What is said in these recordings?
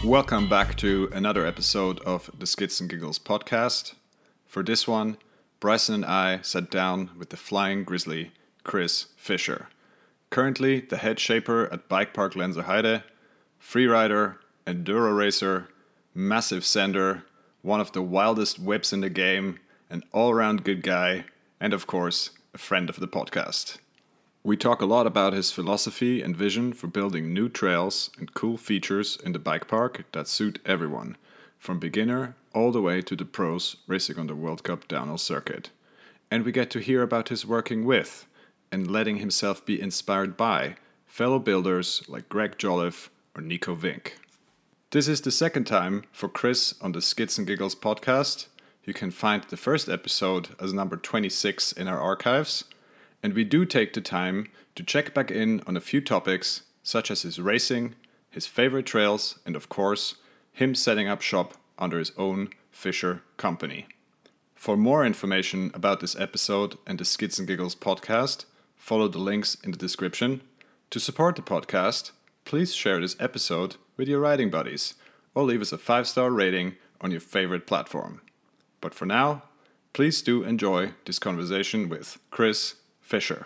Welcome back to another episode of the Skids and Giggles podcast. For this one, Bryson and I sat down with the Flying Grizzly, Chris Fischer. Currently the head shaper at Bike Park Lenzerheide, freerider, enduro racer, massive sender, one of the wildest whips in the game, an all-around good guy, and of course, a friend of the podcast. We talk a lot about his philosophy and vision for building new trails and cool features in the bike park that suit everyone, from beginner all the way to the pros racing on the World Cup downhill circuit. And we get to hear about his working with and letting himself be inspired by fellow builders like Greg Jolliffe or Nico Vink. This is the second time for Chris on the Skids and Giggles podcast. You can find the first episode as number 26 in our archives. And we do take the time to check back in on a few topics, such as his racing, his favorite trails, and of course, him setting up shop under his own Fischer company. For more information about this episode and the Skids and Giggles podcast, follow the links in the description. To support the podcast, please share this episode with your riding buddies, or leave us a 5-star rating on your favorite platform. But for now, please do enjoy this conversation with Chris Fischer.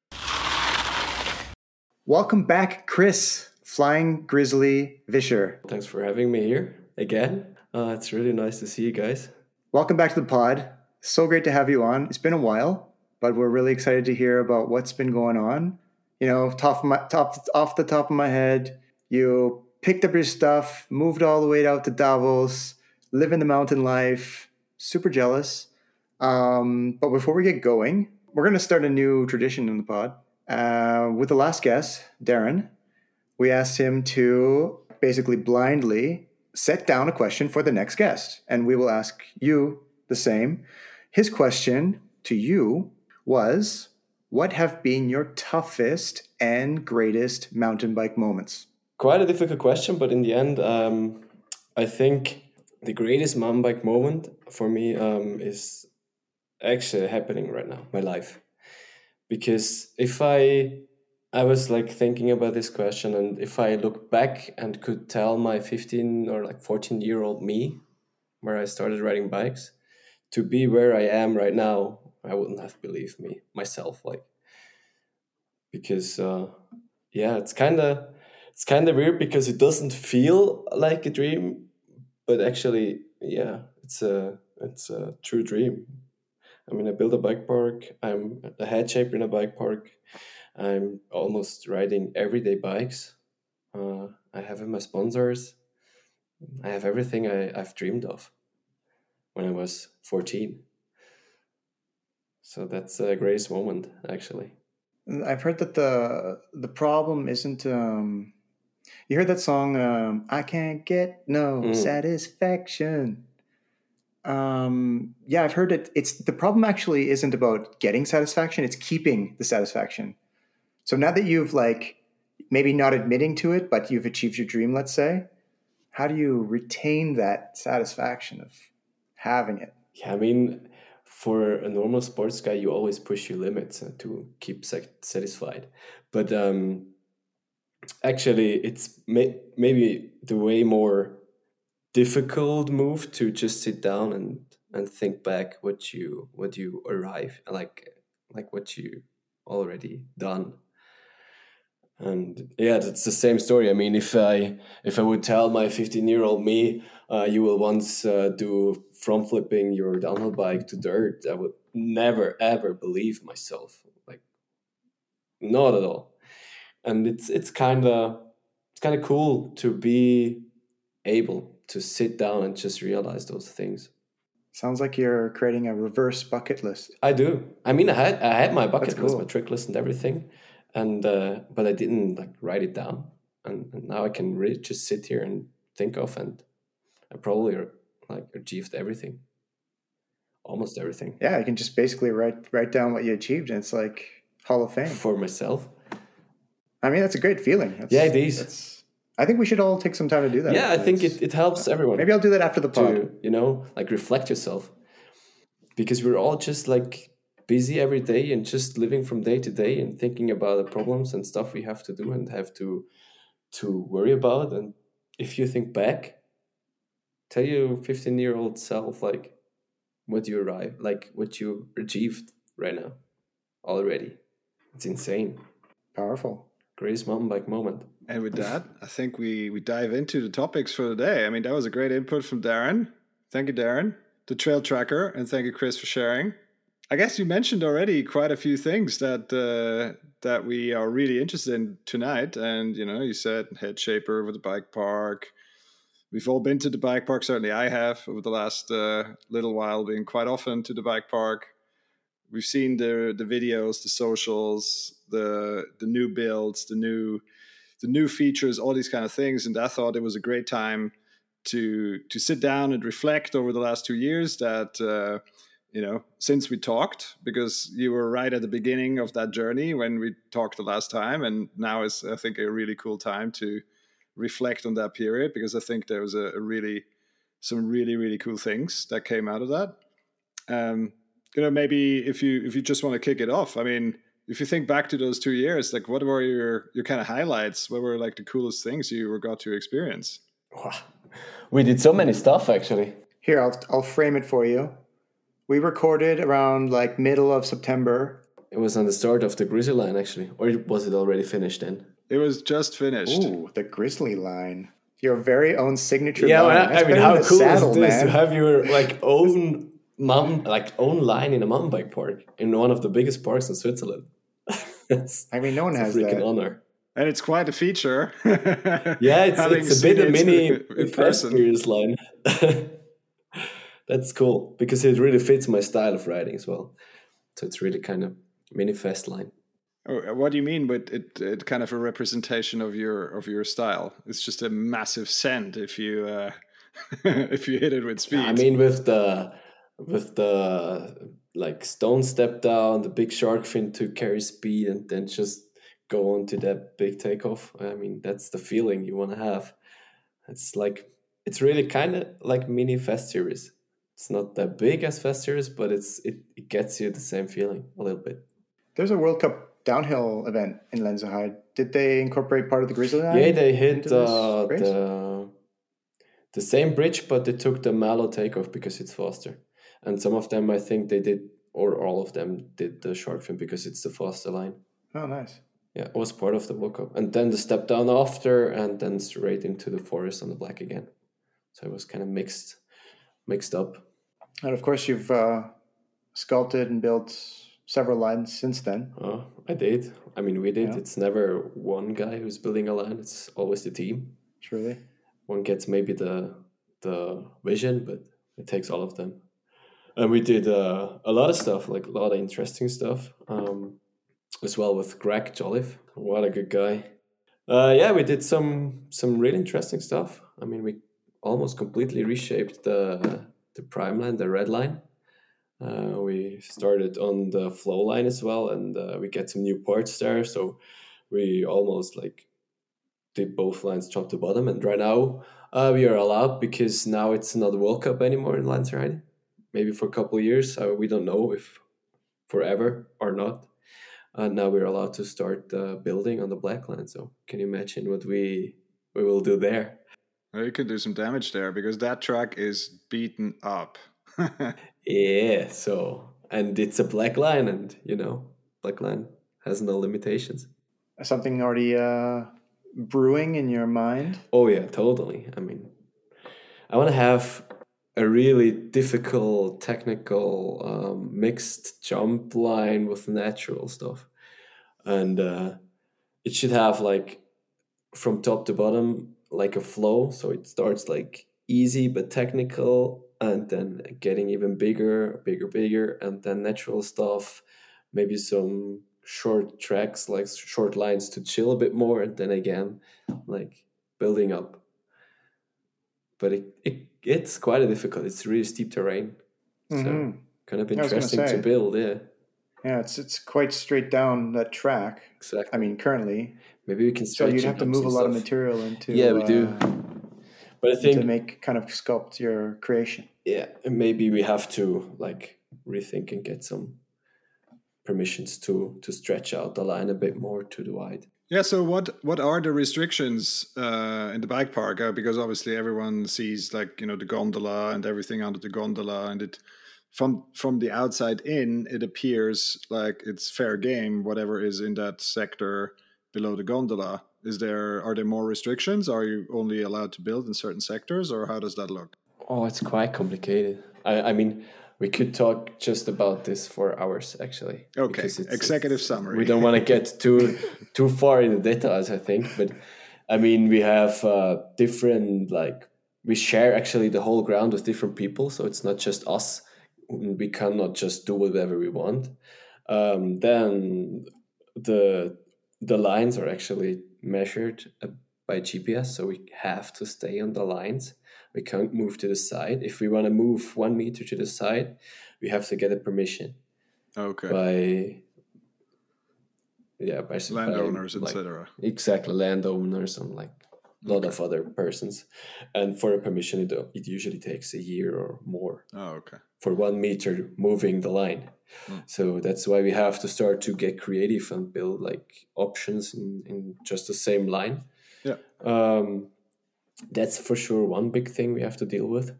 Welcome back, Chris, Flying Grizzly Fischer. Thanks for having me here again. It's really nice to see you guys. Welcome back to the pod. So great to have you on. It's been a while, but we're really excited to hear about what's been going on. You know, off the top of my head, you picked up your stuff, moved all the way out to Davos, living the mountain life. Super jealous. But before we get going, we're going to start a new tradition in the pod. With the last guest, Darren, we asked him to basically blindly set down a question for the next guest, and we will ask you the same. His question to you was, what have been your toughest and greatest mountain bike moments? Quite a difficult question, but in the end, I think the greatest mountain bike moment for me is actually happening right now, my life. Because if I was like thinking about this question, and if I look back and could tell my 15 or like 14-year-old me where I started riding bikes to be where I am right now, I wouldn't have believed myself, because it's kind of weird because it doesn't feel like a dream, but actually it's a true dream. I mean, I built a bike park. I'm the head shaper in a bike park. I'm almost riding everyday bikes. I have my sponsors. I have everything I've dreamed of when I was 14. So that's the greatest moment, actually. I've heard that the problem isn't... you heard that song, I Can't Get No Satisfaction. I've heard it. It's the problem actually isn't about getting satisfaction, it's keeping the satisfaction. So now that you've maybe not admitting to it, but you've achieved your dream, let's say, how do you retain that satisfaction of having it? Yeah, I mean, for a normal sports guy, you always push your limits to keep satisfied. But actually, it's maybe the way more difficult move to just sit down and think back what you arrive like what you already done. And that's the same story. I mean, if I would tell my 15-year-old me, you will once do front flipping your downhill bike to dirt, I would never ever believe myself, not at all. And it's kind of cool to be able to sit down and just realize those things. Sounds like you're creating a reverse bucket list. I do. I mean, I had my bucket list, my trick list and everything, and but I didn't write it down. And now I can really just sit here and think of, and I probably achieved everything, almost everything. Yeah, you can just basically write down what you achieved, and it's like Hall of Fame for myself. I mean, that's a great feeling. It is. I think we should all take some time to do that. Yeah, I think it helps everyone. Maybe I'll do that after the pod. To, reflect yourself. Because we're all just busy every day and just living from day to day and thinking about the problems and stuff we have to do and have to worry about. And if you think back, tell your 15-year-old self like what you arrived, like what you achieved right now already. It's insane. Powerful. Greatest mountain bike moment. And with that, I think we dive into the topics for the day. I mean, that was a great input from Darren. Thank you, Darren, the trail tracker, and thank you, Chris, for sharing. I guess you mentioned already quite a few things that we are really interested in tonight. And, you said head shaper over the bike park. We've all been to the bike park. Certainly I have over the last little while, been quite often to the bike park. We've seen the videos, the socials, the new builds, the new features, all these kind of things. And I thought it was a great time to sit down and reflect over the last 2 years that, since we talked, because you were right at the beginning of that journey when we talked the last time. And now is, I think, a really cool time to reflect on that period, because I think there was some really, really cool things that came out of that. Maybe if you just want to kick it off, I mean, if you think back to those 2 years, like what were your kind of highlights? What were like the coolest things you got to experience? Wow. We did so many stuff actually. Here, I'll frame it for you. We recorded around like middle of September. It was on the start of the Grizzly line actually, or was it already finished then? It was just finished. Ooh, the Grizzly line. Your very own signature line. I mean, how cool is this to have your own own line in a mountain bike park in one of the biggest parks in Switzerland? No one has a freaking that. honor. And it's quite a feature. Yeah, it's a bit a mini Fast Series line. That's cool because it really fits my style of riding as well. So it's really kind of mini fast line. What do you mean with it kind of a representation of your style? It's just a massive send if you if you hit it with speed. I mean with the like stone step down, the big shark fin to carry speed and then just go on to that big takeoff. I mean, that's the feeling you want to have. It's really kind of like mini Fast Series. It's not that big as Fast Series, but it gets you the same feeling a little bit. There's a World Cup downhill event in Lenzerheide. Did they incorporate part of the Grizzly line? Yeah, they hit the same bridge, but they took the Mallow takeoff because it's faster. And some of them, I think they did, or all of them did the shark fin because it's the faster line. Oh, nice. Yeah, it was part of the World Cup. And then the step down after, and then straight into the forest on the black again. So it was kind of mixed up. And of course, you've sculpted and built several lines since then. Oh, I did. I mean, we did. Yeah. It's never one guy who's building a line. It's always the team. Truly. One gets maybe the vision, but it takes all of them. And we did a lot of stuff, like a lot of interesting stuff, as well with Greg Jolliffe. What a good guy. Yeah, we did some really interesting stuff. I mean, we almost completely reshaped the prime line, the red line. We started on the flow line as well, and we get some new parts there. So we almost did both lines top to bottom. And right now we are allowed, because now it's not a World Cup anymore in Lenzerheide. Maybe for a couple of years. We don't know if forever or not. Now we're allowed to start building on the black line. So can you imagine what we will do there? Well, you could do some damage there because that track is beaten up. Yeah, and it's a black line, and black line has no limitations. Something already brewing in your mind? Oh yeah, totally. I mean, I want to have a really difficult technical mixed jump line with natural stuff, and it should have from top to bottom like a flow, so it starts easy but technical, and then getting even bigger, and then natural stuff, maybe some short tracks, short lines to chill a bit more, and then again building up. But it's quite difficult. It's really steep terrain, so kind of interesting to build. Yeah, it's quite straight down that track. Exactly. I mean, currently, maybe we can stretch. So you'd have to move a lot of material into. Yeah, we do. But I think to make kind of sculpt your creation. Yeah, and maybe we have to rethink and get some permissions to stretch out the line a bit more to the wide. Yeah. So what are the restrictions in the bike park? Because obviously everyone sees like the gondola and everything under the gondola, and it from the outside in, it appears like it's fair game. Whatever is in that sector below the gondola, are there more restrictions? Are you only allowed to build in certain sectors, or how does that look? Oh, it's quite complicated. I mean, we could talk just about this for hours actually, Okay, because executive we summary. don't want to get too far in the details, I think. But I mean, we have different, like, we share actually the whole ground with different people, so it's not just us. We cannot just do whatever we want. Then the the lines are actually measured by GPS, so we have to stay on the lines. We can't move to the side. If we want to move 1 meter to the side, we have to get a permission Okay, by by landowners, like etc. exactly landowners and like a lot Okay. of other persons. And for a permission, it usually takes a year or more Oh, okay. for 1 meter moving the line. Mm. So that's why we have to start to get creative and build like options in just the same line. Yeah. That's for sure one big thing we have to deal with.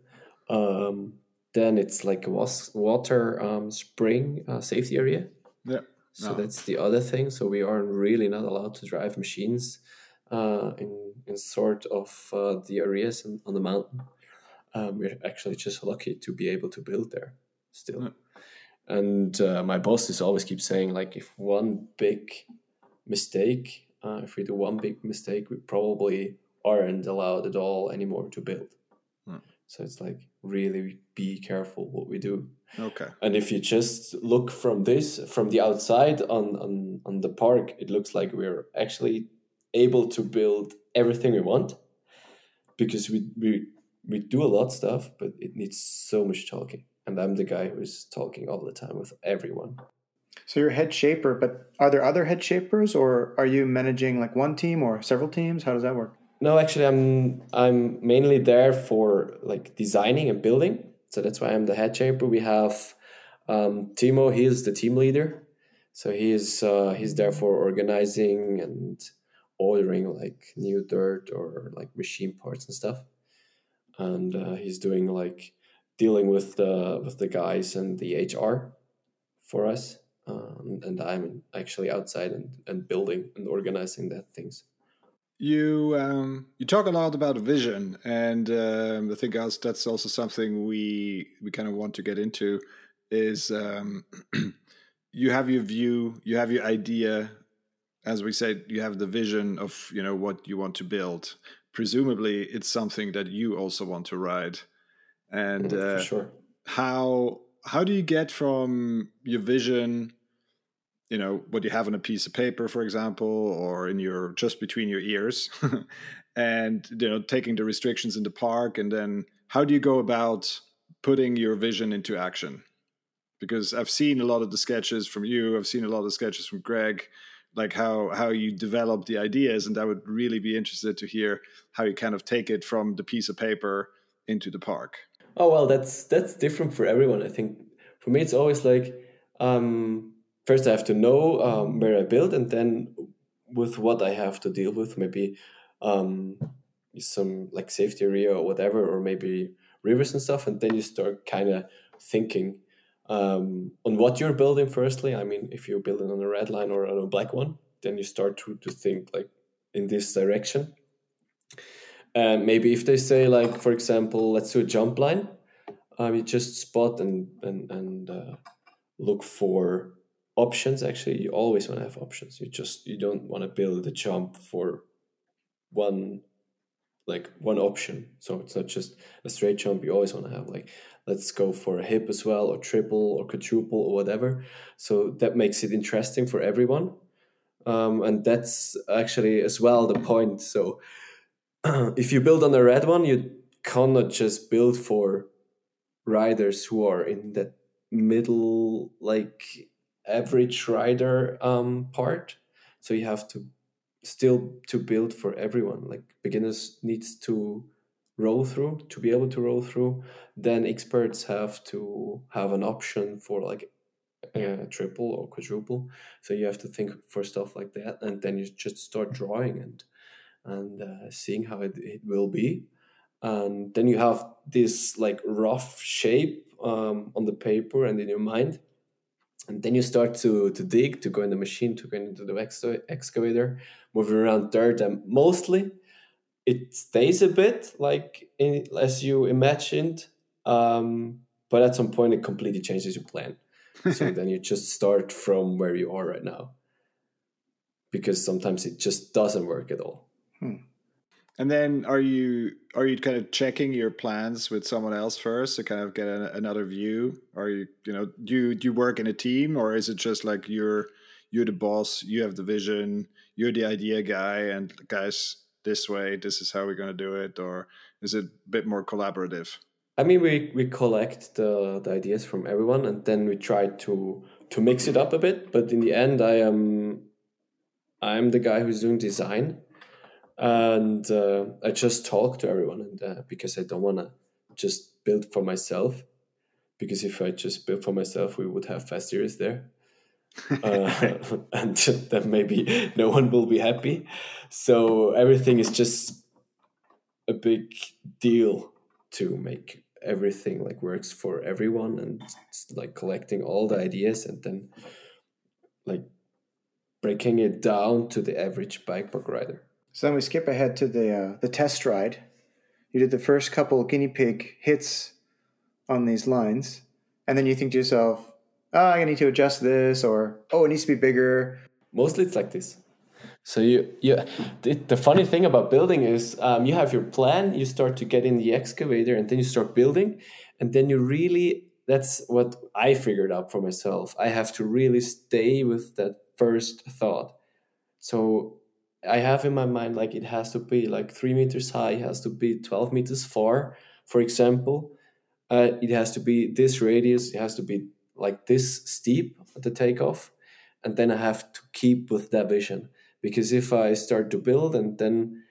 Then it's like a water spring safety area. Yeah. So No. that's the other thing. So we are really not allowed to drive machines in sort of the areas on the mountain. We're actually just lucky to be able to build there still. Yeah. And my boss is always keep saying, like, if one big mistake, if we do one big mistake, we probably aren't allowed at all anymore to build. So it's like, really be careful what we do. Okay. And if you just look from the outside on the park, it looks like we're actually able to build everything we want, because we do a lot of stuff, but it needs so much talking. And I'm the guy who's talking all the time with everyone. So you're head shaper, but are there other head shapers, or are you managing like one team or several teams? How does that work? No, actually, I'm mainly there for like designing and building. So that's why I'm the head shaper. We have Timo. He is the team leader. So he's there for organizing and ordering like new dirt or like machine parts and stuff. And he's doing like dealing with the guys and the HR for us. And I'm actually outside and building and organizing that things. You talk a lot about vision, and I think that's also something we kind of want to get into. Is you have your view, you have your idea, as we said, you have the vision of what you want to build. Presumably, it's something that you also want to ride, and For sure. how do you get from your vision, what you have on a piece of paper, for example, or in your just between your ears, and taking the restrictions in the park, and then how do you go about putting your vision into action? Because I've seen a lot of the sketches from you, I've seen a lot of sketches from Greg, like how you develop the ideas, and I would really be interested to hear how you kind of take it from the piece of paper into the park. Oh well, that's different for everyone. I think for me, it's always like, first I have to know where I build, and then with what I have to deal with, maybe um, some like safety area or whatever, or maybe rivers and stuff, and then you start kind of thinking on what you're building. Firstly, I mean, if you're building on a red line or on a black one, then you start to think like in this direction. And maybe if they say, like, for example, let's do a jump line, you just spot and look for options. Actually, you always want to have options. You don't want to build a jump for one one option. So it's not just a straight jump. You always want to have like, let's go for a hip as well, or triple or quadruple or whatever. So that makes it interesting for everyone. And that's actually as well the point. So if you build on a red one, you cannot just build for riders who are in that middle, like average rider part. So you have to still to build for everyone. Like beginners needs to roll through to be able to roll through. Then experts have to have an option for like triple or quadruple. So you have to think for stuff like that, and then you just start drawing and seeing how it will be, and then you have this like rough shape on the paper and in your mind, and then you start to dig, to go in the machine, to go into the excavator, moving around dirt, and mostly it stays a bit like as you imagined, but at some point it completely changes your plan. So then you just start from where you are right now, because sometimes it just doesn't work at all. And then are you kind of checking your plans with someone else first to kind of get another view? Are you do you work in a team, or is it just like you're the boss, you have the vision, you're the idea guy, and guys, this way, this is how we're going to do it? Or is it a bit more collaborative? I mean, we collect the ideas from everyone, and then we try to mix it up a bit. But in the end, I'm the guy who's doing design, and I just talk to everyone, and because I don't want to just build for myself, because if I just build for myself, we would have fast series there. And then maybe no one will be happy. So everything is just a big deal to make everything like works for everyone, and like collecting all the ideas and then like breaking it down to the average bike park rider. So then we skip ahead to the test ride. You did the first couple guinea pig hits on these lines, and then you think to yourself, I need to adjust this, or it needs to be bigger. Mostly it's like this. So the funny thing about building is you have your plan, you start to get in the excavator, and then you start building, and then you really, that's what I figured out for myself. I have to really stay with that first thought. So I have in my mind, like, it has to be like 3 meters high, it has to be 12 meters far, for example. It has to be this radius, it has to be like this steep at the takeoff. And then I have to keep with that vision. Because if I start to build, and then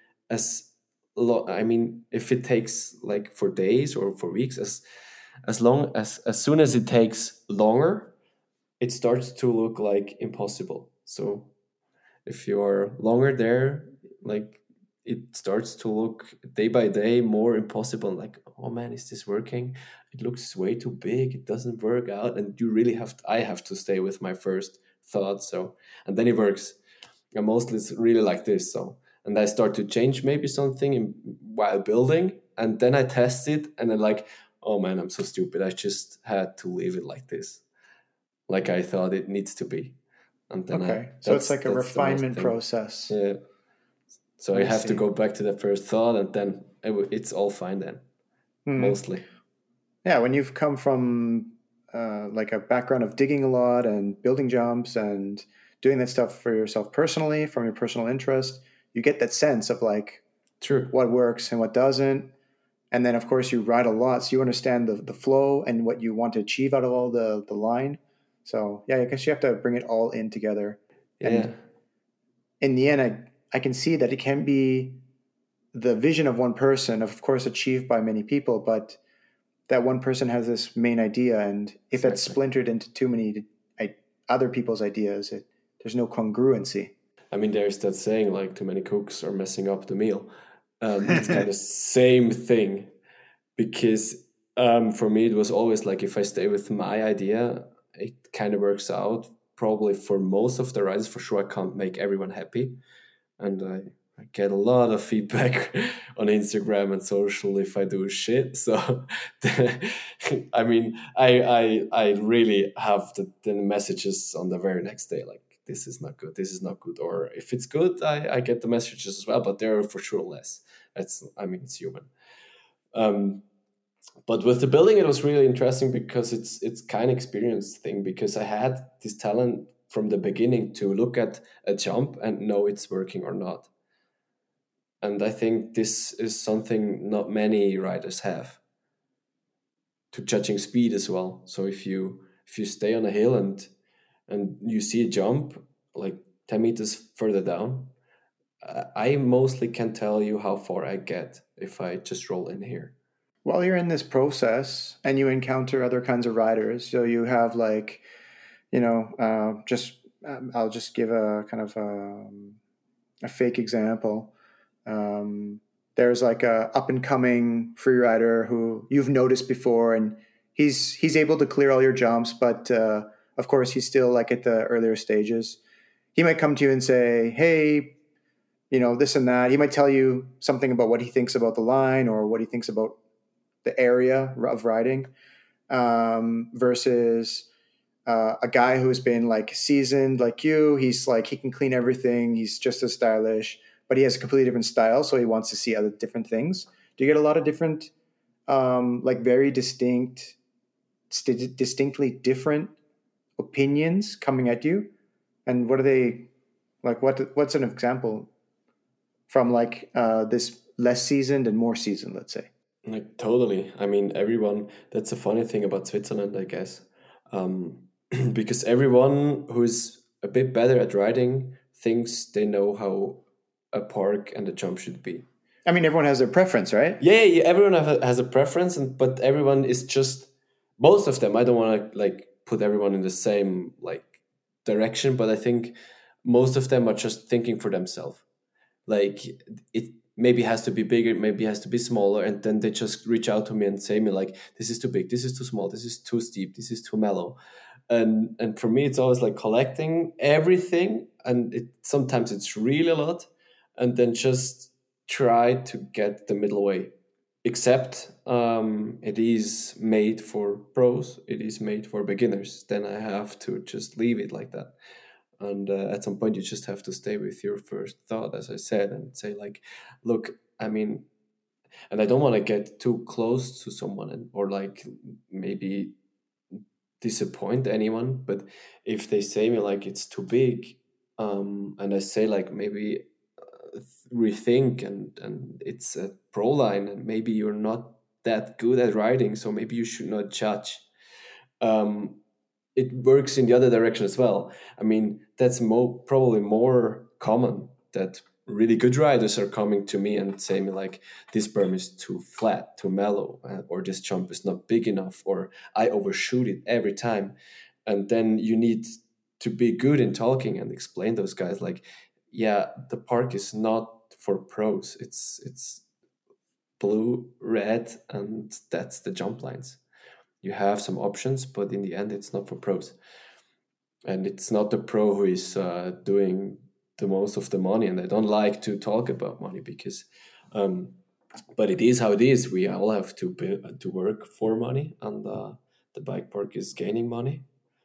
if it takes like for days or for weeks, as soon as it takes longer, it starts to look like impossible. So if you're longer there, like, it starts to look day by day more impossible. Like, oh man, is this working? It looks way too big. It doesn't work out. And I have to stay with my first thought. So, and then it works. And mostly it's really like this. So, and I start to change maybe something while building, and then I test it, and then like, oh man, I'm so stupid. I just had to leave it like this, like I thought it needs to be. And then so it's like a refinement process. Yeah. So I have to go back to the first thought, and then it's all fine then, mostly. Yeah, when you've come from like a background of digging a lot and building jumps and doing that stuff for yourself personally, from your personal interest, you get that sense of like what works and what doesn't. And then, of course, you ride a lot, so you understand the flow and what you want to achieve out of all the line. So, yeah, I guess you have to bring it all in together. Yeah. And in the end, I can see that it can be the vision of one person, of course, achieved by many people, but that one person has this main idea. And if that's splintered into too many other people's ideas, there's no congruency. I mean, there's that saying, like, too many cooks are messing up the meal. It's kind of same thing, because for me, it was always like, if I stay with my idea, it kind of works out. Probably for most of the riders, for sure, I can't make everyone happy. And I get a lot of feedback on Instagram and social if I do shit. So, I mean, I really have the messages on the very next day, like, this is not good, this is not good. Or if it's good, I get the messages as well, but they're for sure less. It's human. But with the building, it was really interesting because it's kind of experience thing, because I had this talent from the beginning to look at a jump and know it's working or not. And I think this is something not many riders have, to judging speed as well. So if you stay on a hill and you see a jump like 10 meters further down, I mostly can tell you how far I get if I just roll in here. While you're in this process and you encounter other kinds of riders, so you have like I'll just give a kind of a fake example. There's like a up and coming free rider who you've noticed before, and he's able to clear all your jumps, but of course he's still like at the earlier stages. He might come to you and say, "Hey, this and that." He might tell you something about what he thinks about the line or what he thinks about the area of riding, versus a guy who's been like seasoned like you. He's like, he can clean everything. He's just as stylish, but he has a completely different style. So he wants to see other different things. Do you get a lot of different, like very distinctly different opinions coming at you? And what are they like? What's an example from like this less seasoned and more seasoned, let's say? Like totally. I mean, everyone. That's a funny thing about Switzerland, I guess, because everyone who's a bit better at riding thinks they know how a park and a jump should be. I mean, everyone has their preference, right? Yeah. Everyone has a preference, but everyone is just most of them. I don't want to like put everyone in the same like direction, but I think most of them are just thinking for themselves. Like it maybe has to be bigger, maybe has to be smaller, and then they just reach out to me and say me like, this is too big, this is too small, this is too steep, this is too mellow. And for me it's always like collecting everything, and sometimes it's really a lot, and then just try to get the middle way. Except it is made for pros, it is made for beginners, then I have to just leave it like that. And at some point you just have to stay with your first thought, as I said, and say like, look, I mean, and I don't want to get too close to someone or like maybe disappoint anyone, but if they say me like it's too big, and I say like maybe rethink, and it's a pro line, and maybe you're not that good at riding, so maybe you should not judge. It works in the other direction as well. I mean, that's probably more common that really good riders are coming to me and saying me like, this berm is too flat, too mellow, or this jump is not big enough, or I overshoot it every time. And then you need to be good in talking and explain those guys like, yeah, the park is not for pros. It's blue, red, and that's the jump lines. You have some options, but in the end, it's not for pros. And it's not the pro who is doing the most of the money. And I don't like to talk about money because, but it is how it is. We all have to work for money, and the bike park is gaining money.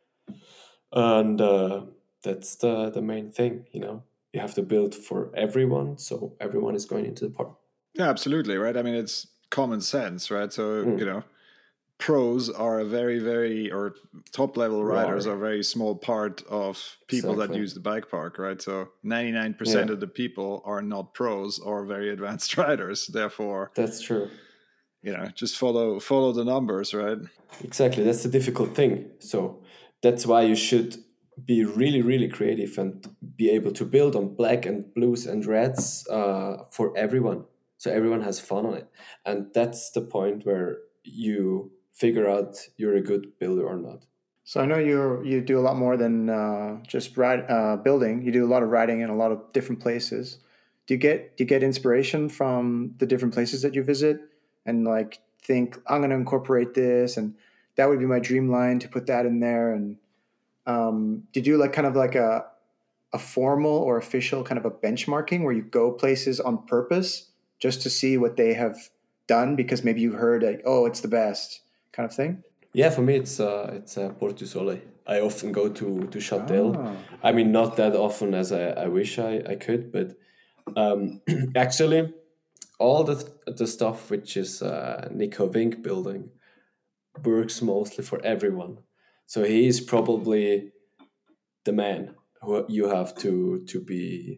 And that's the main thing, You have to build for everyone, so everyone is going into the park. Yeah, absolutely, right? I mean, it's common sense, right? So, pros are a very, very, or top level riders are a very small part of people that use the bike park, right? So 99% of the people are not pros or very advanced riders. Therefore, that's true. Just follow the numbers, right? Exactly. That's the difficult thing. So that's why you should be really, really creative and be able to build on black and blues and reds for everyone. So everyone has fun on it. And that's the point where you figure out you're a good builder or not. So I know you do a lot more than just building. You do a lot of riding in a lot of different places. Do you get inspiration from the different places that you visit and like think I'm going to incorporate this, and that would be my dream line to put that in there? And did you like kind of like a formal or official kind of a benchmarking where you go places on purpose just to see what they have done because maybe you heard like, oh, it's the best kind of thing? Yeah, for me it's Porto Sole. I often go to Châtel. Oh. I mean, not that often as I wish I could, but actually, all the stuff which is Nico Vink building works mostly for everyone. So he is probably the man who you have to be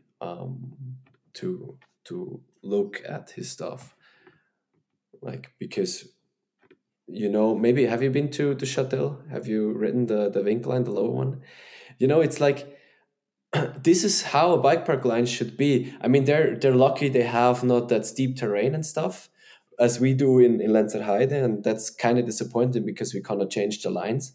to look at his stuff, like because. Maybe have you been to Châtel? Have you ridden the Vink line, the lower one? It's like this is how a bike park line should be. I mean, they're lucky they have not that steep terrain and stuff as we do in Lenzerheide, and that's kind of disappointing because we cannot change the lines.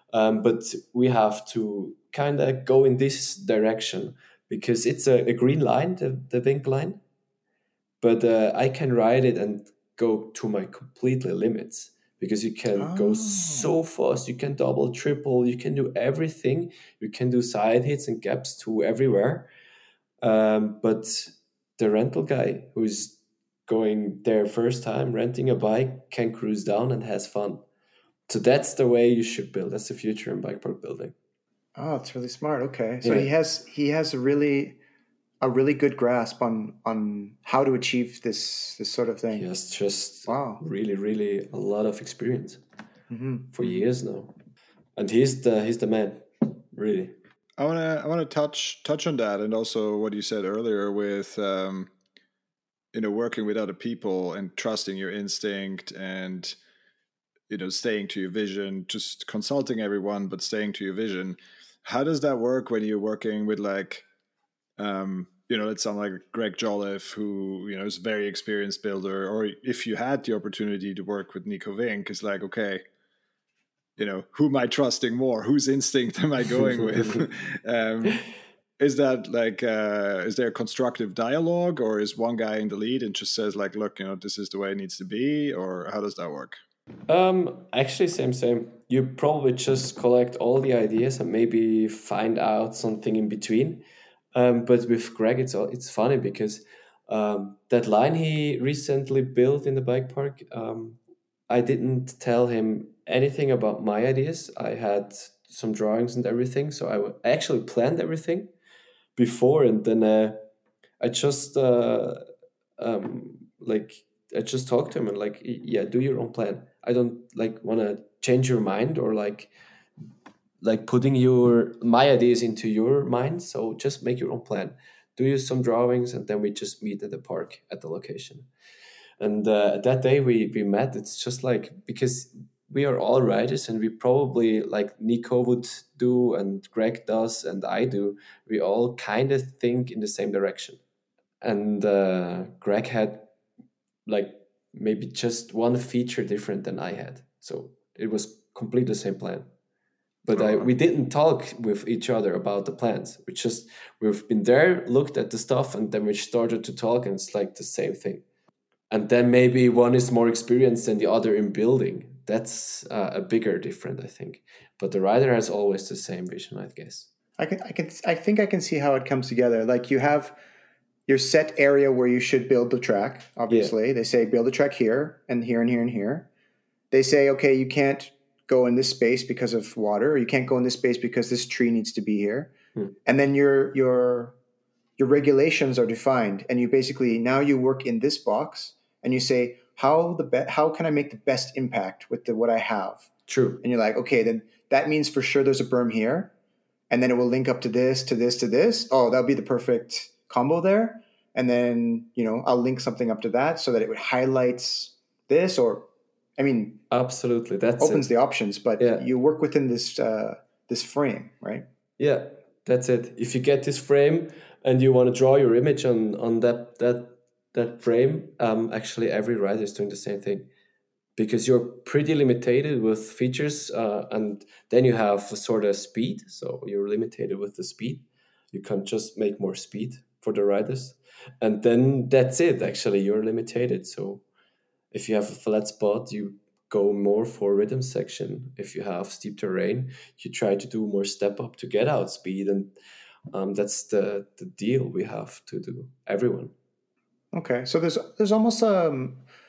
But we have to kind of go in this direction because it's a green line, the Vink line. But I can ride it and go to my completely limits because you can go so fast. You can double, triple. You can do everything. You can do side hits and gaps to everywhere. But the rental guy who's going there first time renting a bike can cruise down and has fun. So that's the way you should build. That's the future in bike park building. Oh, it's really smart. Okay, so Yeah. he has a really good grasp on how to achieve this sort of thing. He has just Wow. really, really a lot of experience for Mm-hmm. years now, and he's the man, really. I wanna touch on that, and also what you said earlier with working with other people and trusting your instinct, and staying to your vision, just consulting everyone but staying to your vision. How does that work when you're working with like let's sound like Greg Jolliffe, who is a very experienced builder, or if you had the opportunity to work with Nico Vink, it's like, okay, who am I trusting more? Whose instinct am I going with? Is that like is there a constructive dialogue, or is one guy in the lead and just says like, look, this is the way it needs to be, or how does that work? Actually, same. You probably just collect all the ideas and maybe find out something in between. But with Greg, it's funny because that line he recently built in the bike park, I didn't tell him anything about my ideas. I had some drawings and everything, so I actually planned everything before, and then I just like I just talked to him and like, yeah, do your own plan. I don't like want to change your mind or like putting my ideas into your mind. So just make your own plan. Do you some drawings, and then we just meet at the park at the location. And that day we met. It's just like because we are all riders, and we probably like Nico would do, and Greg does, and I do. We all kind of think in the same direction. And Greg had like maybe just one feature different than I had, so it was completely the same plan. But we didn't talk with each other about the plans. We've been there, looked at the stuff, and then we started to talk, and it's like the same thing. And then maybe one is more experienced than the other in building. That's a bigger difference, I think. But the rider has always the same vision, I guess. I think I can see how it comes together. Like you have your set area where you should build the track. Obviously, they say build a track here and here and here and here. They say, okay, you can't go in this space because of water, or you can't go in this space because this tree needs to be here. And then your regulations are defined, and you basically now you work in this box, and you say how can I make the best impact with what I have. True. And you're like, okay, then that means for sure there's a berm here, and then it will link up to this, to this, to this. Oh, that'll be the perfect combo there. And then I'll link something up to that so that it would highlights this, or I mean, absolutely, that opens the options, but you work within this frame, right? Yeah, that's it. If you get this frame and you want to draw your image on that frame, actually every rider is doing the same thing, because you're pretty limited with features, and then you have a sort of speed. So you're limited with the speed. You can't just make more speed for the riders, and then that's it. Actually, you're limited. So if you have a flat spot, you go more for rhythm section. If you have steep terrain, you try to do more step up to get out speed, and that's the deal we have to do, everyone. Okay, so there's almost a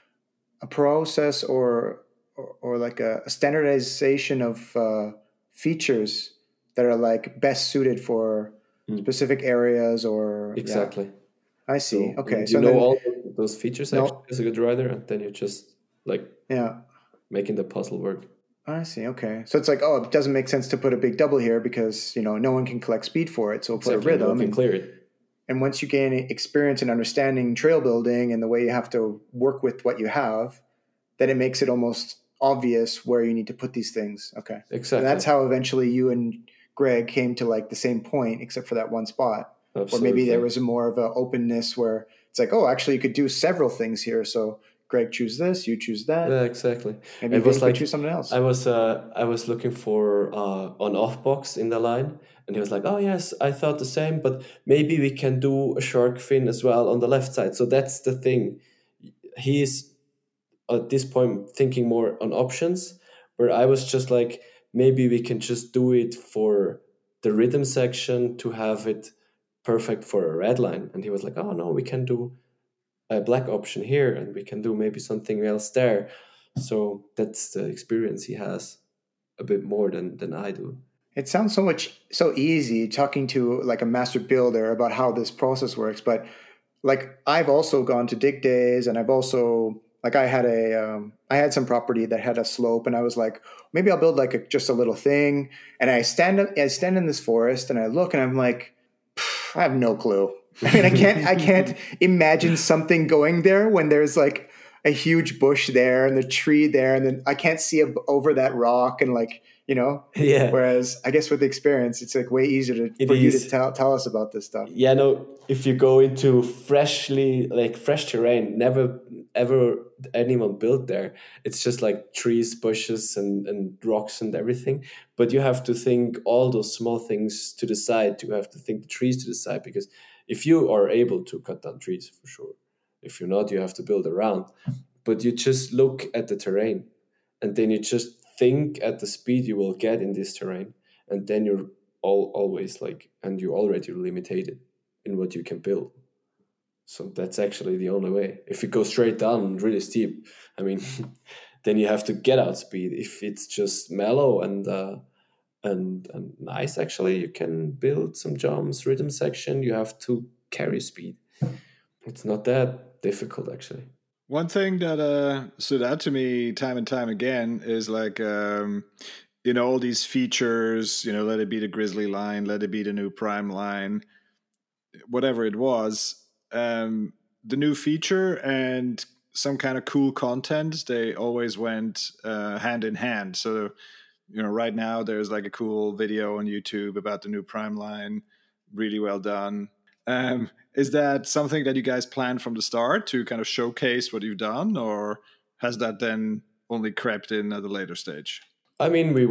process or like a standardization of features that are like best suited for specific areas, or exactly. Yeah. I see. So okay, so all those features actually as a good rider, and then you just like making the puzzle work. I see. Okay, so it's like, oh, it doesn't make sense to put a big double here because no one can collect speed for it, so we'll put a rhythm. No one can clear it. And once you gain experience in understanding trail building and the way you have to work with what you have, then it makes it almost obvious where you need to put these things. Okay, exactly. And that's how eventually you and Greg came to like the same point, except for that one spot. Absolutely. Or maybe there was more of an openness where it's like, oh, actually you could do several things here. So Greg, choose this, you choose that. Yeah, exactly. Maybe It was Dave could like choose something else. I was looking for on off box in the line, and he was like, "Oh yes, I thought the same, but maybe we can do a shark fin as well on the left side." So that's the thing. He's at this point thinking more on options, where I was just like, maybe we can just do it for the rhythm section to have it perfect for a red line. And he was like, "Oh no, we can do a black option here, and we can do maybe something else there." So that's the experience he has a bit more than I do. It sounds so easy talking to like a master builder about how this process works, but like I've also gone to dig days, and I've also like I had some property that had a slope, and I was like, maybe I'll build like just a little thing, and I stand in this forest, and I look, and I'm like, I have no clue. I mean, I can't imagine something going there when there's like a huge bush there and the tree there, and then I can't see over that rock, and like, you know. Yeah, Whereas I guess with the experience, it's like way easier it for you is. to tell us about this stuff. Yeah, no, if you go into fresh terrain, never ever anyone built there. It's just like trees, bushes, and rocks and everything. But you have to think all those small things to the side. You have to think the trees to the side, because if you are able to cut down trees, for sure. If you're not, you have to build around. But you just look at the terrain, and then you just think at the speed you will get in this terrain, and then you're always like, and you're already limited in what you can build. So that's actually the only way. If you go straight down really steep, I mean, then you have to get out speed. If it's just mellow and nice, actually, you can build some jumps, rhythm section. You have to carry speed. It's not that difficult, actually. One thing that stood out to me time and time again is like, all these features, let it be the Grizzly line, let it be the new Prime line, whatever it was, the new feature and some kind of cool content, they always went hand in hand. So, right now there's like a cool video on YouTube about the new Prime line, really well done. Is that something that you guys planned from the start to kind of showcase what you've done, or has that then only crept in at a later stage? I mean, we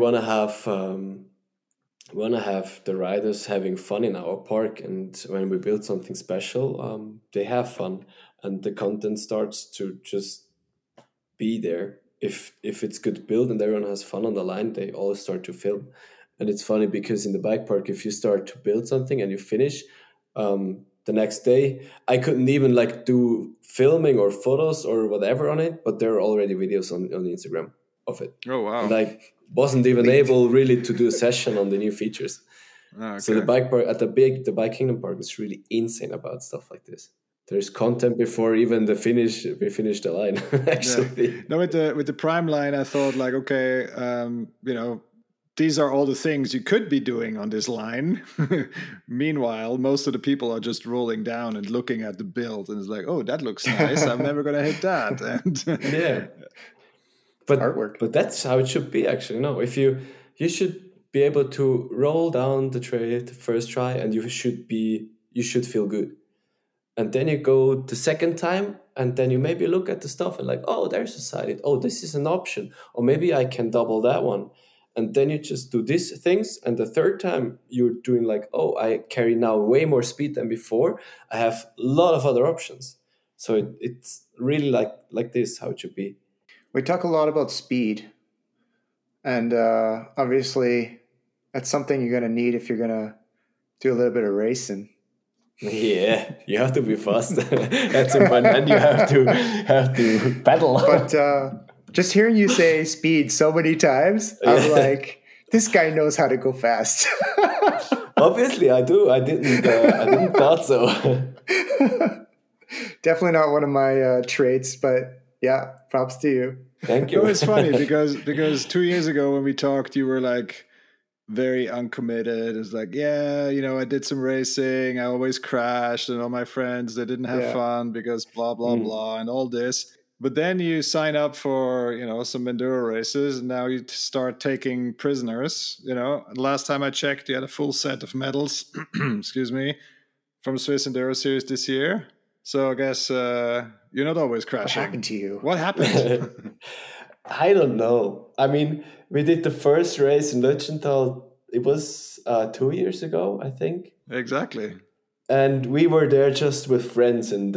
want to have the riders having fun in our park, and when we build something special, they have fun, and the content starts to just be there. If it's good build and everyone has fun on the line, they all start to film. And it's funny because in the bike park, if you start to build something and you finish, the next day I couldn't even like do filming or photos or whatever on it, but there are already videos on Instagram of it. Oh wow! And I wasn't even able really to do a session on the new features. Okay. So the bike park at the Bike Kingdom Park is really insane about stuff like this. There's content before even we finish the line. Actually, yeah. No, with the Prime line, I thought like, okay, these are all the things you could be doing on this line. Meanwhile, most of the people are just rolling down and looking at the build, and it's like, oh, that looks nice. I'm never gonna hit that. And yeah, but artwork. But that's how it should be. Actually, no. If you should be able to roll down the trail the first try, and you should feel good. And then you go the second time, and then you maybe look at the stuff and like, oh, there's a side. Oh, this is an option. Or maybe I can double that one. And then you just do these things. And the third time you're doing like, oh, I carry now way more speed than before. I have a lot of other options. So it's really like this, how it should be. We talk a lot about speed. And obviously, that's something you're going to need if you're going to do a little bit of racing. Yeah, you have to be fast. That's important, and you have to pedal. But just hearing you say speed so many times, I'm like, this guy knows how to go fast. Obviously, I do. I didn't thought so. Definitely not one of my traits, but yeah, props to you. Thank you. No, it's funny because 2 years ago when we talked, you were like very uncommitted. It's like, yeah, I did some racing. I always crashed, and all my friends, they didn't have fun because blah, blah, blah, and all this. But then you sign up for, some enduro races, and now you start taking prisoners. Last time I checked, you had a full set of medals, excuse me, from Swiss Enduro Series this year. So I guess you're not always What crashing. happened to you? What happened? I don't know. I mean, we did the first race in Lötschental. It was 2 years ago, I think, Exactly. and we were there just with friends, and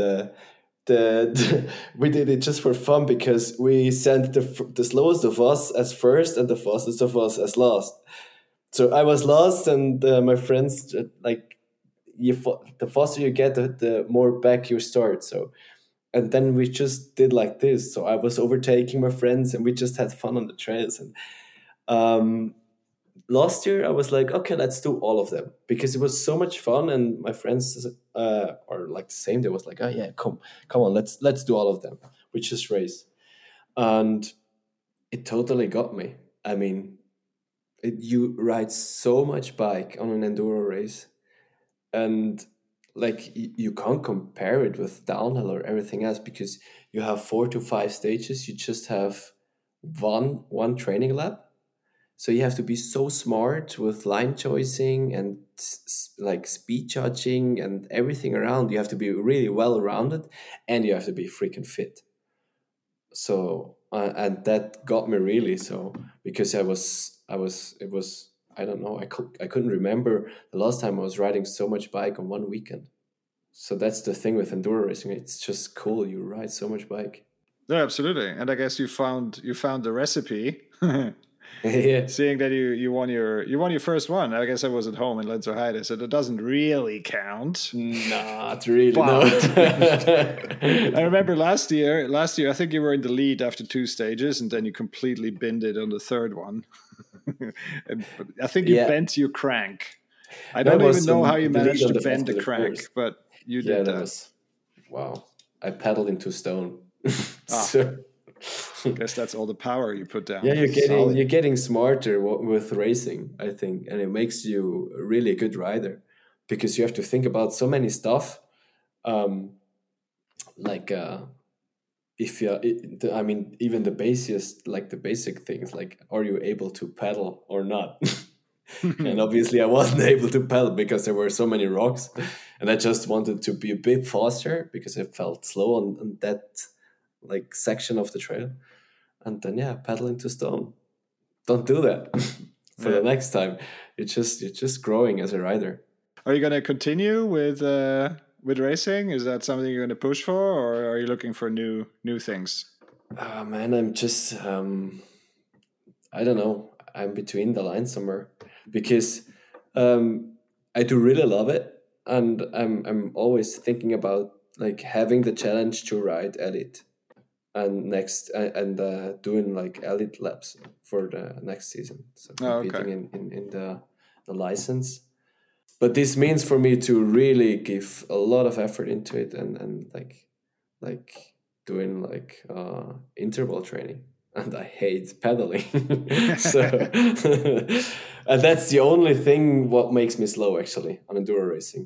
we did it just for fun because we sent the slowest of us as first and the fastest of us as last. So I was last, and my friends like the faster you get, the more back you start. So, and then we just did like this. So I was overtaking my friends, and we just had fun on the trails. And um, last year I was like, okay, let's do all of them because it was so much fun, and my friends are like the same. They was like, oh yeah, come on, let's do all of them. We just race, and it totally got me. I mean, you ride so much bike on an enduro race, and like you can't compare it with downhill or everything else because you have 4 to 5 stages. You just have one training lap, so you have to be so smart with line choosing and like speed judging and everything around. You have to be really well rounded, and you have to be freaking fit. So and that got me really so because it was I don't know, I couldn't remember the last time I was riding so much bike on one weekend. So that's the thing with enduro racing. It's just cool. You ride so much bike. Yeah, absolutely. And I guess you found the recipe. Yeah. Seeing that you won your first one. I guess I was at home in Lenzerheide, so that doesn't really count. Not really. But No. I remember last year I think you were in the lead after 2 stages, and then you completely binned it on the third one. And I think you Yeah. bent your crank. I That don't was even know how you the lead managed on to the bend the festival crank, first. but you Yeah, did that that. was wow. I paddled into stone. Ah. So Guess that's all the power you put down. yeah, Solid. you're getting smarter with racing, I think, and it makes you really a good rider because you have to think about so many stuff. Um, like if you, I mean, even the basiest, like the basic things, like are you able to pedal or not? And obviously, I wasn't able to pedal because there were so many rocks, and I just wanted to be a bit faster because I felt slow on that like section of the trail. And then yeah, pedal into stone. Don't do that for the Yeah. next time. You're just growing as a rider. Are you going to continue with racing? Is that something you're going to push for, or are you looking for new things? Oh man, I'm just I don't know. I'm between the lines somewhere because I do really love it, and I'm always thinking about like having the challenge to ride elite, and next and doing like elite laps for the next season. So Oh, competing okay. in the license. But this means for me to really give a lot of effort into it and like doing like interval training, and I hate pedaling. So and that's the only thing what makes me slow actually on enduro racing.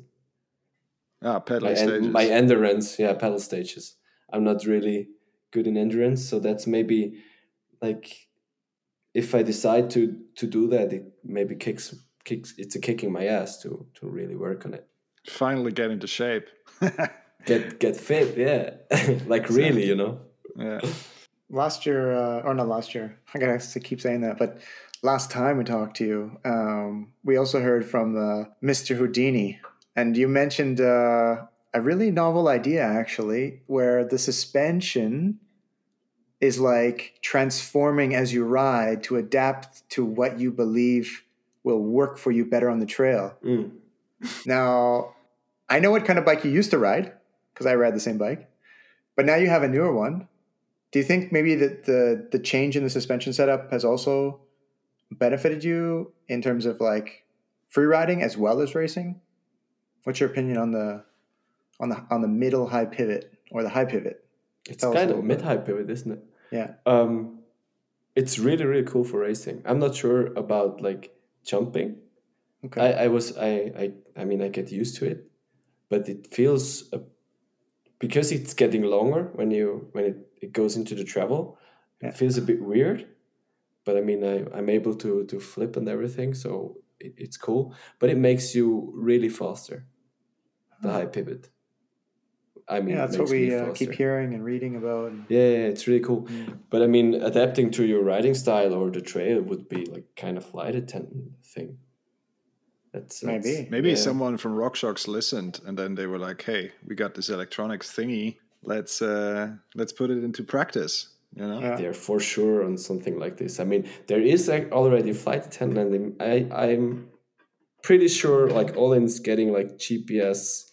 Pedal stages. My endurance, yeah, pedal stages. I'm not really good in endurance, so that's maybe like if I decide to do that, it maybe kicks it's a kicking my ass to really work on it. Finally get into shape. Get fit, yeah. Like really, you know. Yeah. Last year, or not last year, I gotta keep saying that, but last time we talked to you, we also heard from Mr. Houdini, and you mentioned a really novel idea, actually, where the suspension is like transforming as you ride to adapt to what you believe will work for you better on the trail. Mm. Now, I know what kind of bike you used to ride because I ride the same bike, but now you have a newer one. Do you think maybe that the change in the suspension setup has also benefited you in terms of like free riding as well as racing? What's your opinion on the middle high pivot or the high pivot? It's Tell us a kind of little bit. mid-high pivot, isn't it? Yeah. It's really really cool for racing. I'm not sure about like jumping. Okay. I mean I get used to it, but it feels because it's getting longer when it goes into the travel. It Yeah. feels a bit weird, but I mean I'm able to flip and everything, so it's cool. But it makes you really faster. The high pivot. I mean, that's what makes me we faster. keep hearing and reading about. Yeah, it's really cool. But I mean, adapting to your writing style or the trail would be like kind of flight attendant thing. That's Maybe. Maybe yeah. someone from RockShox listened, and then they were like, "Hey, we got this electronics thingy. Let's put it into practice." You know? Yeah. They're for sure on something like this. I mean, there is like already a flight attendant. And I'm pretty sure like Olin's getting like GPS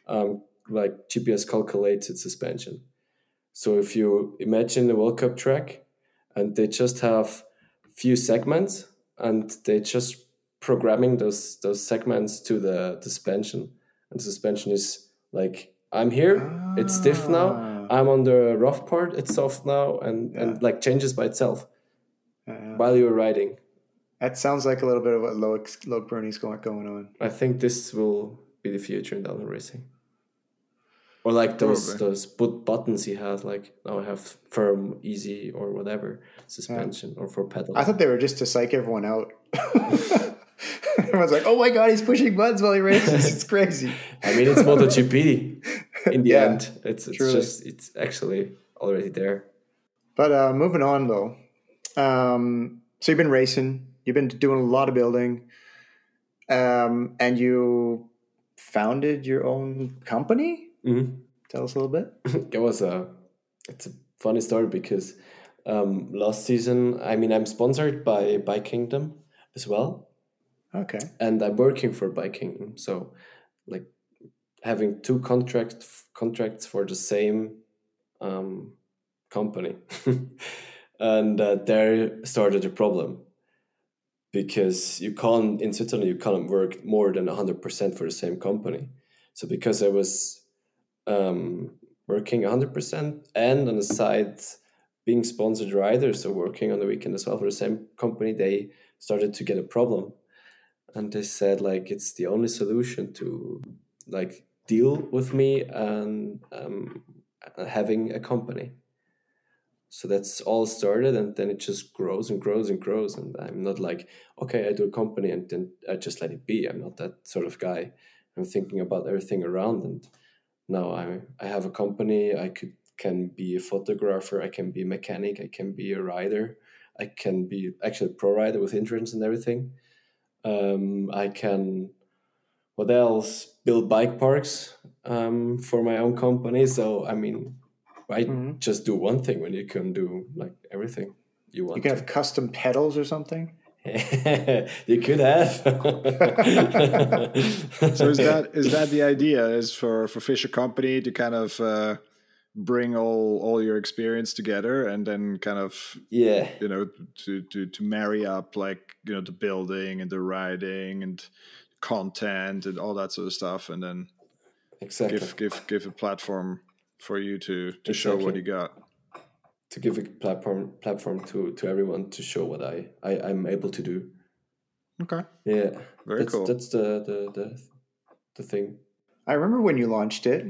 calculated suspension. So if you imagine the World Cup track and they just have few segments and they just programming those segments to the suspension, and the suspension is like, I'm here, it's stiff now, I'm on the rough part, it's soft now, and like changes by itself while you're riding. That sounds like a little bit of what Loic Bruni's got going on. I think this will be the future in downhill racing. Or like those buttons he has, like now I have firm, easy, or whatever suspension, or for pedal. I thought they were just to psych everyone out. Everyone's like, "Oh my god, he's pushing buttons while he races! It's crazy." I mean, it's MotoGP. In the Yeah, end, it's actually already there. But moving on though, so you've been racing, you've been doing a lot of building, and you founded your own company. Mm-hmm. Tell us a little bit. It's a funny story because last season, I mean, I'm sponsored by Bike Kingdom as well. Okay. And I'm working for Bike Kingdom, so like having two contracts for the same company, and there started a problem because you can't in Switzerland you can't work more than 100% for the same company. So because I was working 100% and on the side being sponsored rider, so working on the weekend as well for the same company, they started to get a problem. And they said like it's the only solution to like deal with me and having a company. So that's all started, and then it just grows and grows and grows. And I'm not like, okay, I do a company and then I just let it be. I'm not that sort of guy. I'm thinking about everything around. And now I have a company. I can be a photographer. I can be a mechanic. I can be a rider. I can be actually a pro rider with insurance and everything. I can, what else? Build bike parks for my own company. So I mean, why just do one thing when you can do like everything you want? You can have custom pedals or something. You could have. So is that the idea? Is for Fischer Company to kind of bring all your experience together and then kind of to marry up like the building and the riding and content and all that sort of stuff, and then exactly give a platform for you to show what you got. To give a platform to everyone to show what I'm able to do. Okay. Yeah. Very cool. That's the thing. I remember when you launched it.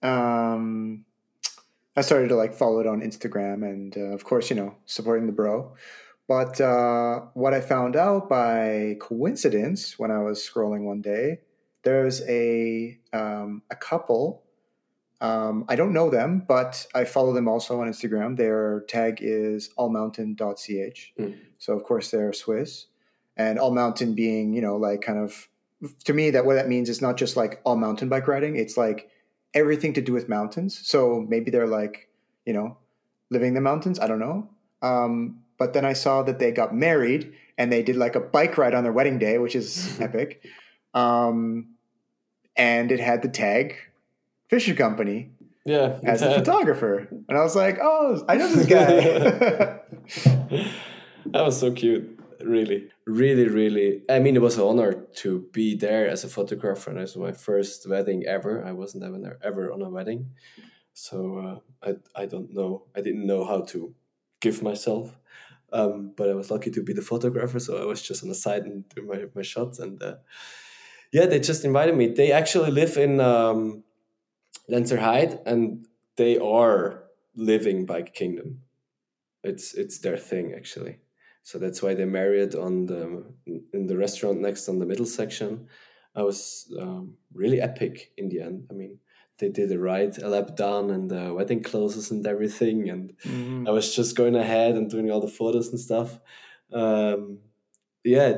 I started to like follow it on Instagram and of course, supporting the bro. But what I found out by coincidence when I was scrolling one day, there's a couple. I don't know them, but I follow them also on Instagram. Their tag is allmountain.ch. So of course they're Swiss, and all mountain being like kind of, to me, that what that means is not just like all mountain bike riding. It's like everything to do with mountains. So maybe they're like living in the mountains. I don't know. But then I saw that they got married and they did like a bike ride on their wedding day, which is epic. And it had the tag Fischer Company as the photographer. And I was like, oh, I know this guy. That was so cute. Really, really, really. I mean, it was an honor to be there as a photographer, and it was my first wedding ever. I wasn't ever on a wedding. So I don't know. I didn't know how to give myself. But I was lucky to be the photographer, so I was just on the side and doing my shots. And they just invited me. They actually live in Lenzerheide, and they are living Bike Kingdom. It's their thing actually. So that's why they married in the restaurant next on the middle section. I was really epic in the end. I mean, they did it right, a lap down and the wedding clothes and everything, and Mhm. I was just going ahead and doing all the photos and stuff. Um, yeah,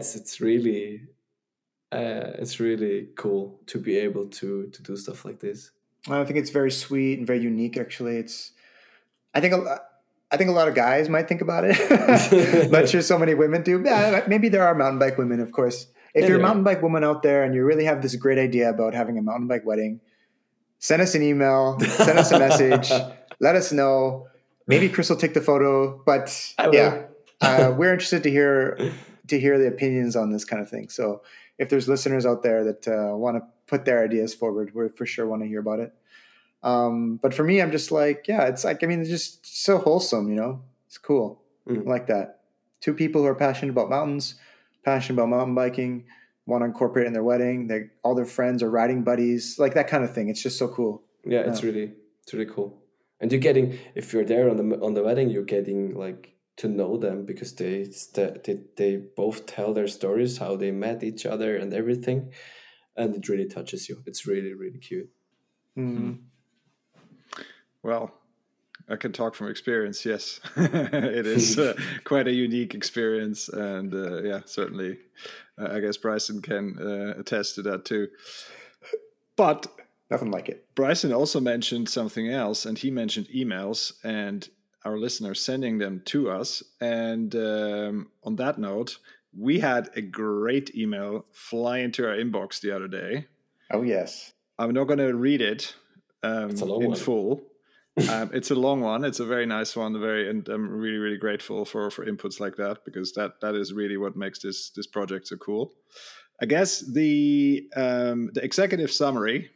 it's really cool to be able to do stuff like this. I think it's very sweet and very unique. Actually, I think a, lo- I think a lot of guys might think about it. Not sure so many women do. Yeah, maybe there are mountain bike women, of course. If Yeah, you're a there mountain are. bike woman out there and you really have this great idea about having a mountain bike wedding, send us an email, send us a message, let us know. Maybe Chris will take the photo, but I yeah, will. we're interested to hear the opinions on this kind of thing. So if there's listeners out there that want to put their ideas forward, we for sure want to hear about it. But for me, I'm just like, yeah, it's like, I mean, it's just so wholesome, you know? It's cool. I Mm. like that. Two people who are passionate about mountains, passionate about mountain biking, want to incorporate it in their wedding. All their friends are riding buddies, like that kind of thing. It's just so cool. Yeah, Yeah. it's really cool. And you're getting, if you're there on the wedding, you're getting like to know them because they both tell their stories, how they met each other and everything, and it really touches you. It's really really cute. Mm. Well, I can talk from experience. Yes, it is quite a unique experience, and yeah, certainly, I guess Bryson can attest to that too. But Nothing like it. Bryson also mentioned something else, and he mentioned emails and our listeners sending them to us. And on that note, we had a great email fly into our inbox the other day. Oh, yes. I'm not going to read it It's a long in one. full. It's a long one. It's a very nice one. And I'm really, really grateful for inputs like that, because that is really what makes this project so cool. I guess the executive summary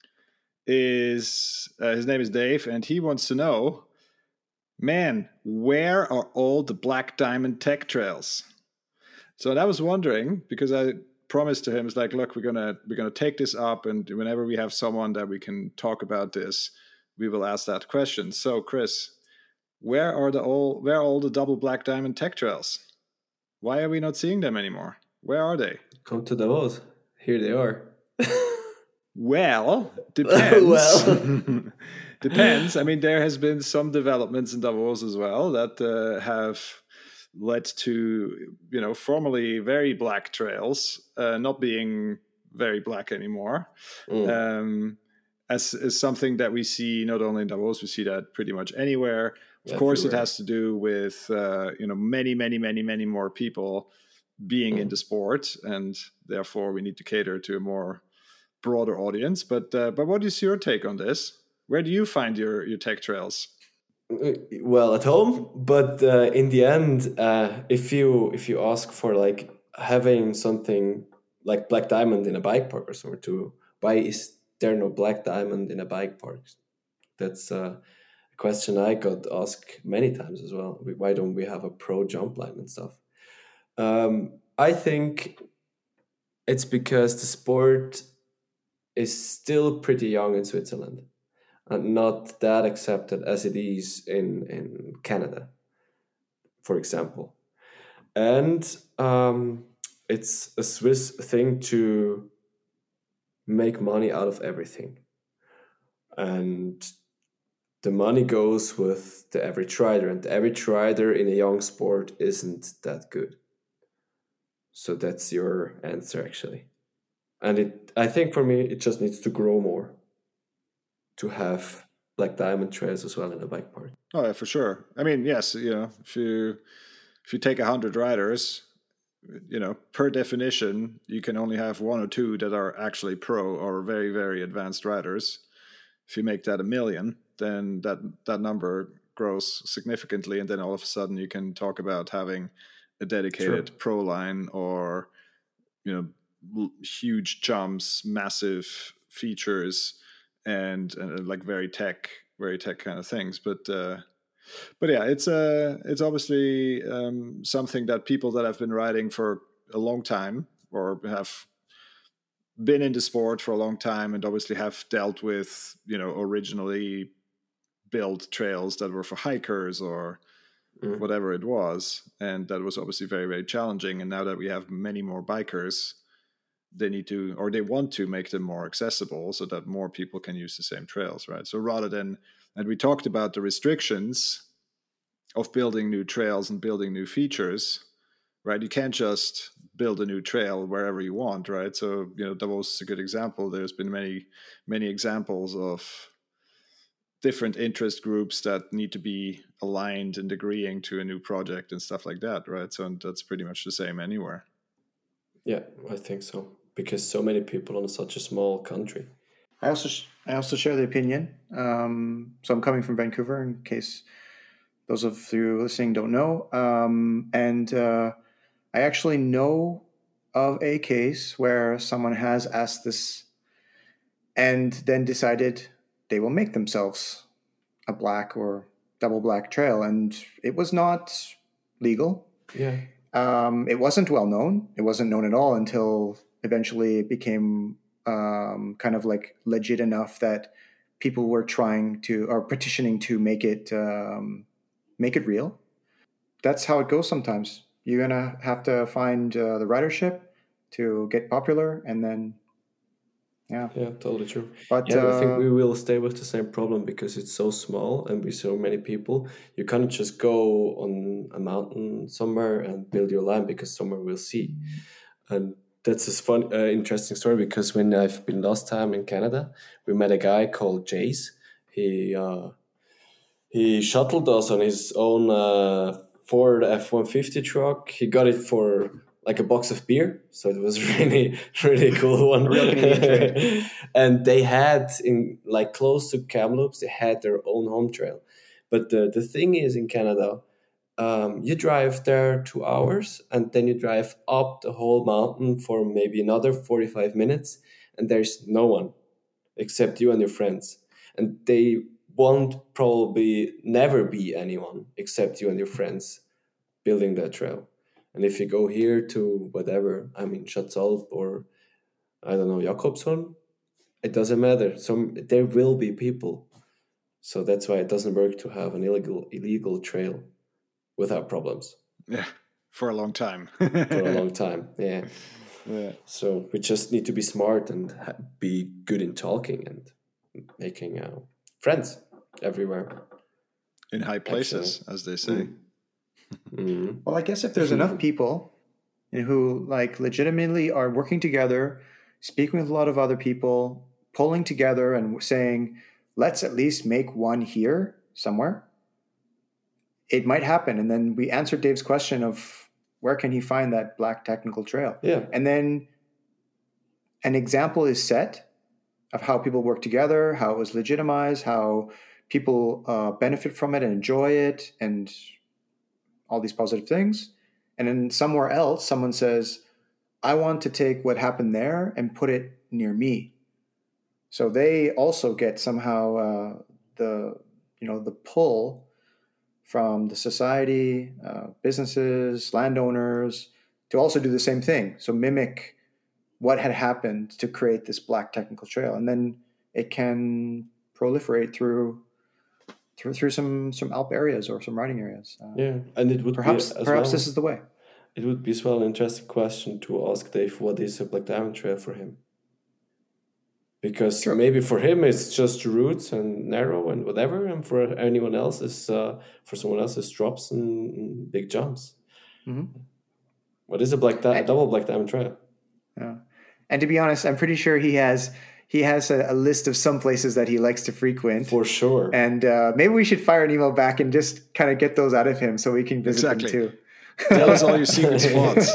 is his name is Dave, and he wants to know, man, where are all the Black Diamond tech trails? So I was wondering, because I promised to him, it's like, look, we're gonna take this up, and whenever we have someone that we can talk about this, we will ask that question. So, Chris, where are all the double Black Diamond tech trails? Why are we not seeing them anymore? Where are they? Come to Davos. Here they are. Well, depends. Well, Depends. I mean, there has been some developments in Davos as well that have led to, formerly very black trails not being very black anymore. mm, As something that we see not only in Davos, we see that pretty much anywhere. Of course, it everywhere. has to do with many, many, many, many more people being in the sport, and therefore we need to cater to a more broader audience. But what is your take on this? Where do you find your tech trails? Well, at home, but in the end, if you ask for like having something like Black Diamond in a bike park or somewhere, to why is there no Black Diamond in a bike park? That's a question I got asked many times as well. Why don't we have a pro jump line and stuff? I think it's because the sport is still pretty young in Switzerland and not that accepted as it is in Canada, for example. And it's a Swiss thing to make money out of everything. And the money goes with the average rider, and the average rider in a young sport isn't that good. So that's your answer, actually. And I think for me, it just needs to grow more to have like diamond trails as well in the bike park. Oh, yeah, for sure. I mean, yes, if you take 100 riders, per definition, you can only have one or two that are actually pro or very, very advanced riders. If you make that 1,000,000, then that number grows significantly, and then all of a sudden you can talk about having a dedicated Sure. pro line, or huge jumps, massive features, and like very tech kind of things. But yeah, it's obviously something that people that have been riding for a long time, or have been in the sport for a long time, and obviously have dealt with originally built trails that were for hikers or Mm. whatever it was, and that was obviously very, very challenging. And now that we have many more bikers, they need to, or they want to make them more accessible so that more people can use the same trails, right? So rather than, and we talked about the restrictions of building new trails and building new features, right? You can't just build a new trail wherever you want, right? So, Davos is a good example. There's been many examples of different interest groups that need to be aligned and agreeing to a new project and stuff like that, right? So that's pretty much the same anywhere. Yeah, I think so. Because so many people on such a small country. I also share the opinion. So I'm coming from Vancouver, in case those of you listening don't know. And I actually know of a case where someone has asked this and then decided they will make themselves a black or double black trail. And it was not legal. Yeah. It wasn't well known. It wasn't known at all until eventually it became kind of like legit enough that people were trying to, or petitioning to make it real. That's how it goes sometimes. You're gonna have to find the ridership to get popular, and then Yeah, totally true. But Yeah, I think we will stay with the same problem because it's so small and we so many people. You can't just go on a mountain somewhere and build your line because someone will see. And that's a fun, interesting story because when I've been last time in Canada, we met a guy called Jace. He shuttled us on his own Ford F-150 truck. He got it for like a box of beer, so it was really really cool one. Real Canadian trade. And they had in like close to Kamloops, they had their own home trail. But the thing is in Canada, you drive there 2 hours and then you drive up the whole mountain for maybe another 45 minutes, and there's no one except you and your friends, and they won't probably never be anyone except you and your friends building that trail. And if you go here to whatever, I mean Schatzalp or I don't know Jakobsholm, it doesn't matter. There will be people. So that's why it doesn't work to have an illegal trail without problems. Yeah, for a long time. For a long time, yeah. Yeah. So we just need to be smart and be good in talking and making friends everywhere. In high places, as they say. Mm. Well, I guess if there's enough people who like legitimately are working together, speaking with a lot of other people, pulling together and saying, let's at least make one here somewhere, it might happen. And then we answered Dave's question of where can he find that black technical trail? Yeah. And then an example is set of how people work together, how it was legitimized, how people benefit from it and enjoy it, and all these positive things. And then somewhere else, someone says, I want to take what happened there and put it near me. So they also get somehow the pull from the society, businesses, landowners to also do the same thing. So mimic what had happened to create this black technical trail, and then it can proliferate through some Alp areas or some riding areas. Yeah, and it would perhaps this is the way. It would be as well an interesting question to ask Dave, what is a black diamond trail for him? Because maybe for him it's just roots and narrow and whatever, and for anyone else is for someone else it's drops and big jumps. Mm-hmm. What is a double black diamond trail? Yeah. And to be honest, I'm pretty sure he has a list of some places that he likes to frequent. For sure. And maybe we should fire an email back and just kind of get those out of him so we can visit them too. Tell us all your secret spots.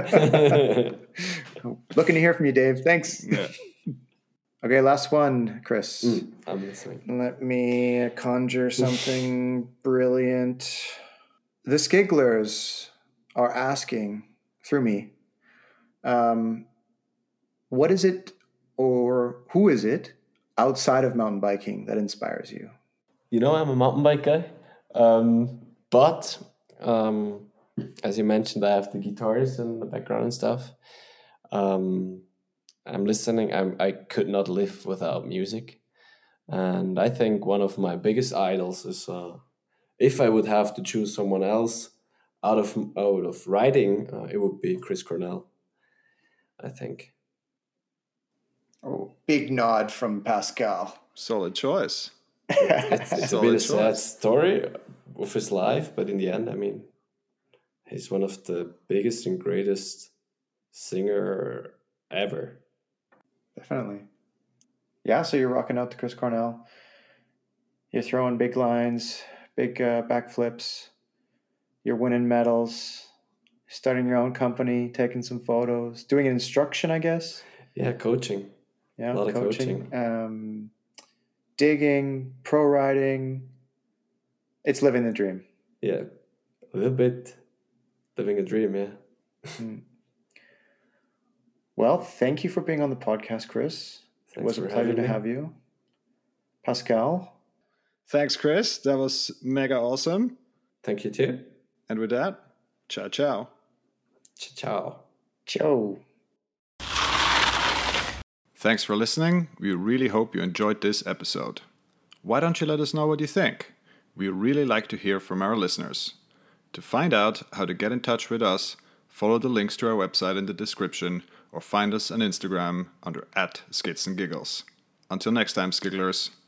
Looking to hear from you, Dave. Thanks. Yeah. Okay, last one, Chris. I'm listening. Let me conjure something brilliant. The Skigglers are asking through me, what is it or who is it outside of mountain biking that inspires you? You know, I'm a mountain bike guy, but as you mentioned, I have the guitars in the background and stuff. I'm listening. I could not live without music, and I think one of my biggest idols is if I would have to choose someone else out of riding, it would be Chris Cornell, I think. Oh, big nod from Pascal. Solid choice. It's a bit a sad story of his life, but in the end, I mean, he's one of the biggest and greatest singer ever. Definitely. Yeah, so you're rocking out to Chris Cornell. You're throwing big lines, big backflips. You're winning medals, starting your own company, taking some photos, doing instruction, I guess. Yeah, coaching. Yeah, A lot of coaching. Digging, pro riding. It's living the dream. Yeah, a little bit living a dream, yeah. Well, thank you for being on the podcast, Chris. It was a pleasure to have you. Pascal. Thanks, Chris. That was mega awesome. Thank you too. And with that, ciao, ciao. Ciao. Ciao. Thanks for listening. We really hope you enjoyed this episode. Why don't you let us know what you think? We really like to hear from our listeners. To find out how to get in touch with us, follow the links to our website in the description or find us on Instagram under @skitsandgiggles. Until next time, Skigglers.